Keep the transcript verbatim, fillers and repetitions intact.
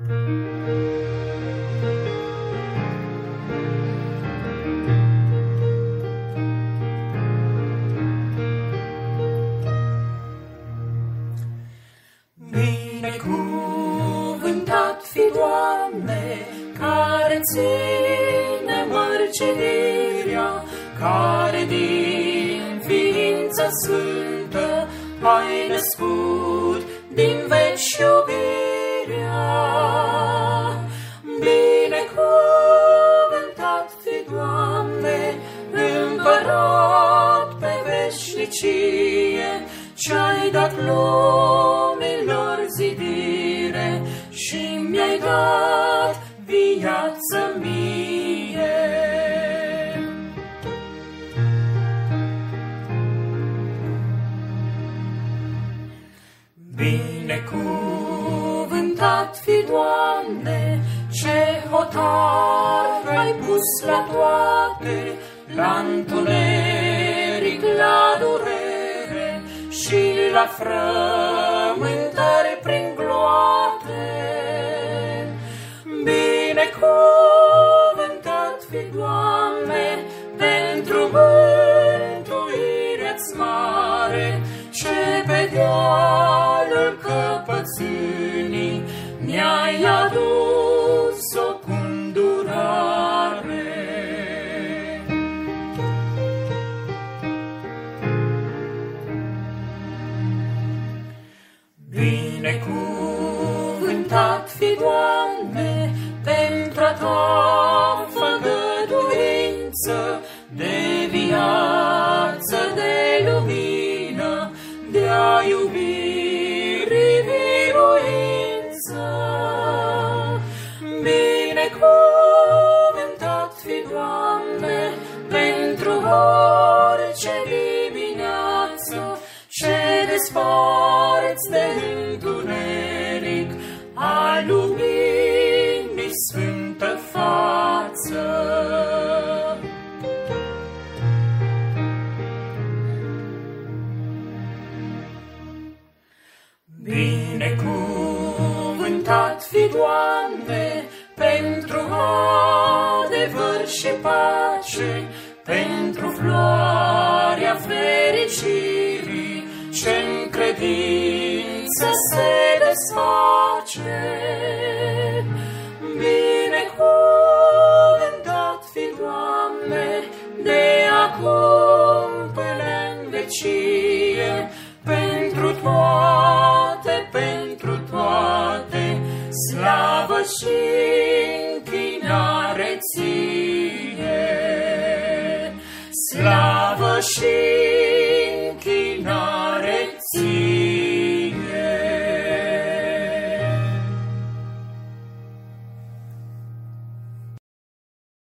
Binecuvântat fi, Doamne, care ține mărginirea, care din ființă sfântă ai născut din veci iubirea. Binecuvântat fi, Doamne, Împărat pe veșnicie, ce-ai dat lumilor zidire și mi-ai dat viață mie. Binecuvântat fi, Doamne, ce hotar ai pus la toate, la întuneric, la durere și la frământări prin gloate. Binecuvântat fi, Doamne, pentru mântuirea-ți mare, ce pe dealul căpățânii ne-ai adus-o cu îndurare. Binecuvântat fi, Doamne, pentru a ta făgăduință de viață, de lumină, de a iubirii biruință. Binecuvântat fi, Doamne, pentru orice dimineață ce desparți de întuneric a luminii sfântă față. Binecuvântat fi, Doamne, pentru adevăr și pace, pentru floarea fericirii, ce-n credință se desface. Binecuvântat fi, Doamne, de acum până în vecie, pentru toate, pentru toate, slavă și închinare ție. Slavă și închinare ție.